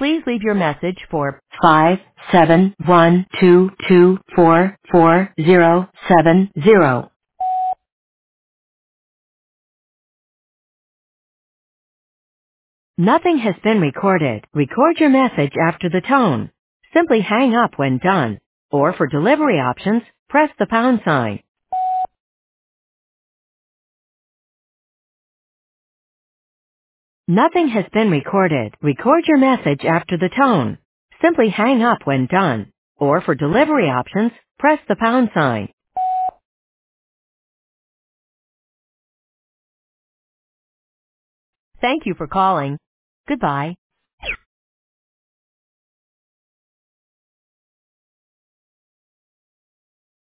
Please leave your message for 57122444070. Nothing has been recorded. Record your message after the tone. Simply hang up when done. Or for delivery options, press the pound sign. Nothing has been recorded. Record your message after the tone. Simply hang up when done. Or for delivery options, press the pound sign. Thank you for calling. Goodbye.